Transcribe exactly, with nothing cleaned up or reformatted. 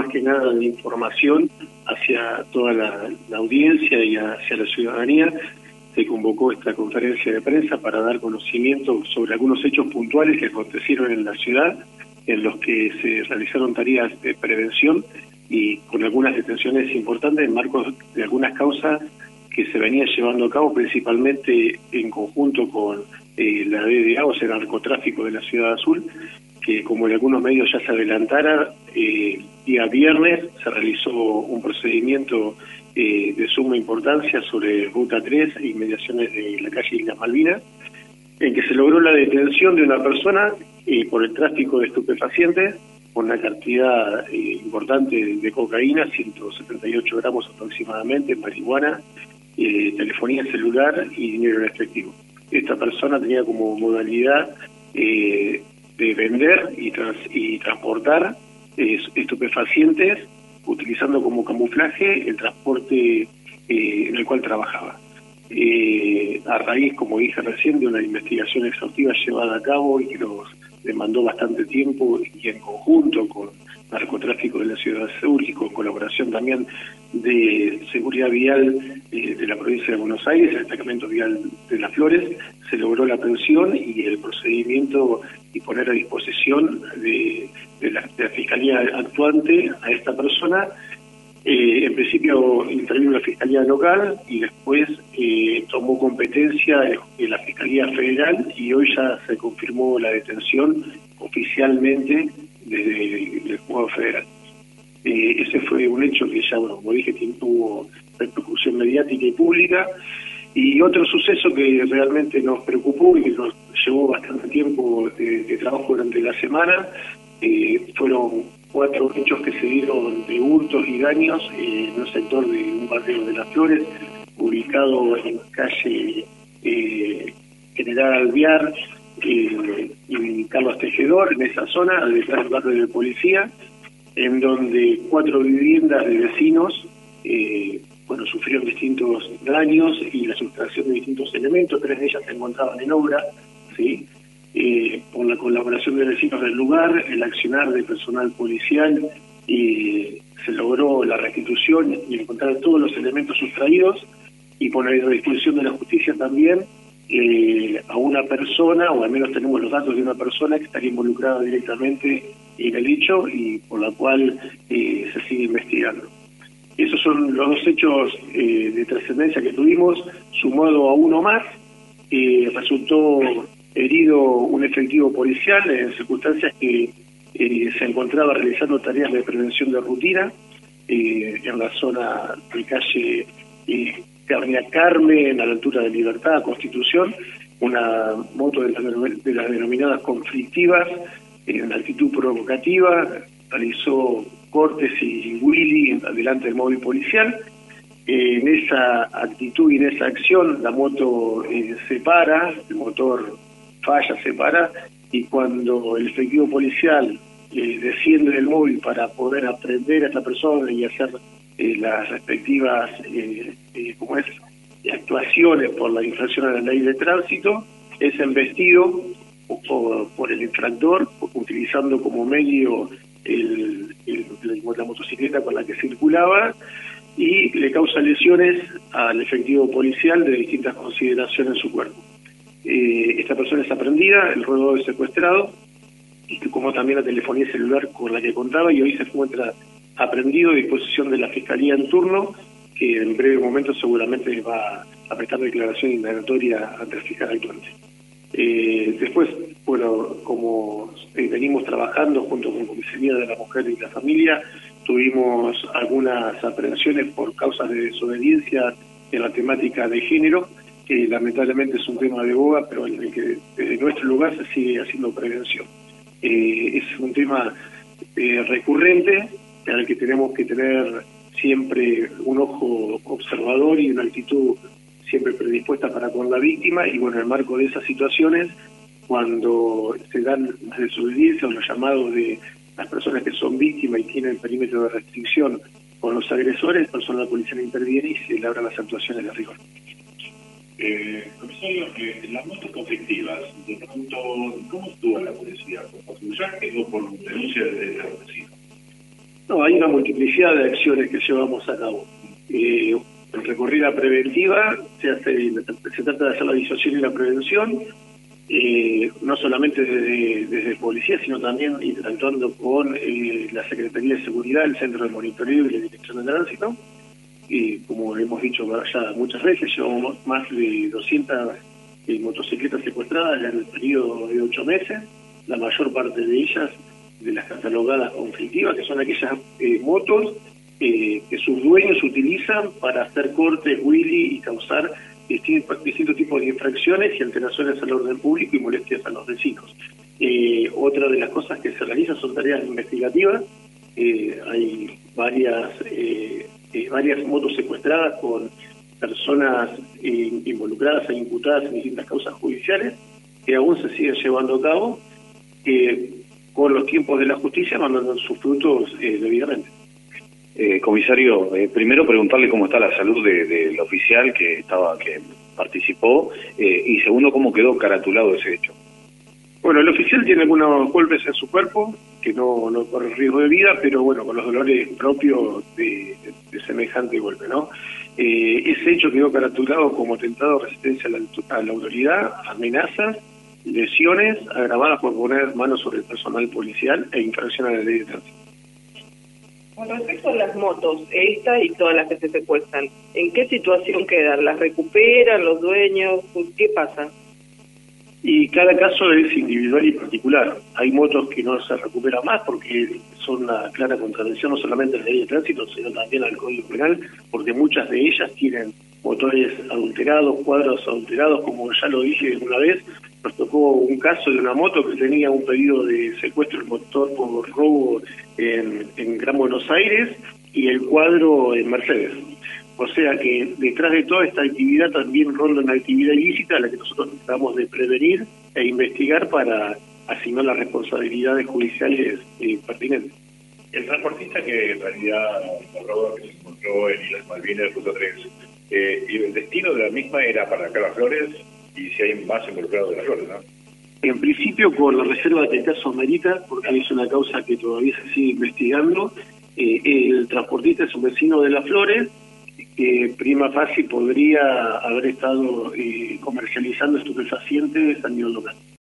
más que nada de información hacia toda la, la audiencia y hacia la ciudadanía. Se convocó esta conferencia de prensa para dar conocimiento sobre algunos hechos puntuales que acontecieron en la ciudad, en los que se realizaron tareas de prevención y con algunas detenciones importantes en marcos de algunas causas que se venían llevando a cabo principalmente en conjunto con eh, la D D A, o sea, el narcotráfico de la Ciudad Azul, que como en algunos medios ya se adelantara, eh, día viernes se realizó un procedimiento eh, de suma importancia sobre Ruta tres e inmediaciones de la calle Islas Malvinas, en que se logró la detención de una persona eh, por el tráfico de estupefacientes, con una cantidad eh, importante de cocaína, ciento setenta y ocho gramos aproximadamente, marihuana, eh, telefonía celular y dinero en efectivo. Esta persona tenía como modalidad eh, de vender y, trans, y transportar eh, estupefacientes, utilizando como camuflaje el transporte eh, en el cual trabajaba. Eh, a raíz, como dije recién, de una investigación exhaustiva llevada a cabo y que nos demandó bastante tiempo, y en conjunto con narcotráfico de la Ciudad Azul y con colaboración también de seguridad vial eh, de la provincia de Buenos Aires, el destacamento vial de Las Flores, se logró la aprehensión y el procedimiento y poner a disposición de, de, la, de la Fiscalía actuante a esta persona. Eh, en principio intervino la Fiscalía local y después eh, tomó competencia en la Fiscalía Federal, y hoy ya se confirmó la detención oficialmente desde el Juzgado Federal. Eh, ese fue un hecho que ya, bueno, como dije, tuvo repercusión mediática y pública. Y otro suceso que realmente nos preocupó y que nos llevó bastante tiempo de, de trabajo durante la semana, eh, fueron cuatro hechos que se dieron de hurtos y daños eh, en un sector de un barrio de Las Flores, ubicado en calle eh, General Alvear eh, y Carlos Tejedor, en esa zona, detrás del barrio de policía, en donde cuatro viviendas de vecinos eh, bueno, sufrieron distintos daños y la sustracción de distintos elementos. Tres de ellas se encontraban en obra, ¿sí? Eh, por la colaboración de vecinos del lugar, el accionar de personal policial, y se logró la restitución y encontrar todos los elementos sustraídos, y poner a disposición de la justicia también eh, a una persona, o al menos tenemos los datos de una persona que estaría involucrada directamente en el hecho y por la cual eh, se sigue investigando. Esos son los dos hechos eh, de trascendencia que tuvimos, sumado a uno más. Eh, resultó herido un efectivo policial en circunstancias que eh, se encontraba realizando tareas de prevención de rutina eh, en la zona de calle eh, Avenida Carmen, a la altura de Libertad, Constitución, una moto de las, de las denominadas conflictivas, en actitud provocativa, realizó cortes y wheelie delante del móvil policial. Eh, en esa actitud y en esa acción la moto eh, se para, el motor falla, se para, y cuando el efectivo policial eh, desciende del móvil para poder aprender a esta persona y hacer eh, las respectivas eh, eh, como es, actuaciones por la infracción a la ley de tránsito, es embestido por, por el infractor, utilizando como medio el, el, la motocicleta con la que circulaba, y le causa lesiones al efectivo policial de distintas consideraciones en su cuerpo. Eh, esta persona es aprehendida, el rodeo es secuestrado, y como también la telefonía celular con la que contaba, y hoy se encuentra aprehendido a disposición de la Fiscalía en turno, que en breve momento seguramente va a prestar declaración indagatoria ante el fiscal actuante. Eh, después, bueno, como eh, venimos trabajando junto con Comisaría de la Mujer y la Familia, tuvimos algunas aprehensiones por causas de desobediencia en la temática de género, que lamentablemente es un tema de boga, pero en el que desde nuestro lugar se sigue haciendo prevención. Eh, es un tema eh, recurrente, en el que tenemos que tener siempre un ojo observador y una actitud siempre predispuesta para con la víctima, y bueno, en el marco de esas situaciones, cuando se dan las desobediencias o los llamados de las personas que son víctimas y tienen perímetro de restricción con los agresores, el personal policial interviene y se labran las actuaciones de rigor. Eh, comisario, eh, las motos conflictivas, de pronto, ¿cómo estuvo la policía? ¿Por patrullaje o por denuncia de los vecinos? No, hay una multiplicidad de acciones que llevamos a cabo. Eh, en recorrida preventiva se, hace, se trata de hacer la disuasión y la prevención, eh, no solamente desde, desde policía, sino también interactuando con eh, la Secretaría de Seguridad, el Centro de Monitoreo y la Dirección de Tránsito. Y como hemos dicho ya muchas veces, llevamos más de doscientas eh, motocicletas secuestradas en el periodo de ocho meses, la mayor parte de ellas de las catalogadas conflictivas, que son aquellas eh, motos eh, que sus dueños utilizan para hacer cortes, wheelie y causar distintos, distintos tipos de infracciones y alteraciones al orden público y molestias a los vecinos. Eh, otra de las cosas que se realizan son tareas investigativas. Eh, hay varias eh, eh, varias motos secuestradas con personas eh, involucradas e imputadas en distintas causas judiciales que aún se siguen llevando a cabo, que con los tiempos de la justicia mandando sus frutos eh, debidamente. Eh, comisario, eh, primero preguntarle cómo está la salud del de, de oficial que estaba que participó eh, y segundo cómo quedó caratulado ese hecho. Bueno, el oficial tiene algunos golpes en su cuerpo que no, no corre riesgo de vida, pero bueno, con los dolores propios de, de, de semejante golpe, ¿no? Eh, ese hecho quedó caratulado como atentado de resistencia a la, a la autoridad, amenazas, lesiones agravadas por poner manos sobre el personal policial e infracción a la ley de tránsito. Con respecto a las motos, esta y todas las que se secuestran, ¿en qué situación quedan? ¿Las recuperan los dueños? ¿Qué pasa? Y cada caso es individual y particular. Hay motos que no se recuperan más porque son una clara contradicción no solamente a la ley de tránsito, sino también al Código Penal, porque muchas de ellas tienen motores adulterados, cuadros adulterados, como ya lo dije una vez. Nos tocó un caso de una moto que tenía un pedido de secuestro del motor por robo en, en Gran Buenos Aires y el cuadro en Mercedes. O sea que detrás de toda esta actividad también ronda una actividad ilícita a la que nosotros tratamos de prevenir e investigar para asignar las responsabilidades judiciales eh, pertinentes. El transportista que en realidad el robo que se encontró en Islas Malvinas, Ruta tres, eh, y el destino de la misma era para acá las Flores, y si hay más involucrados de las Flores, ¿no? En principio, por la reserva que el caso amerita, porque es una causa que todavía se sigue investigando, eh, el transportista es un vecino de Las Flores, que prima facie podría haber estado eh, comercializando estupefacientes a nivel local.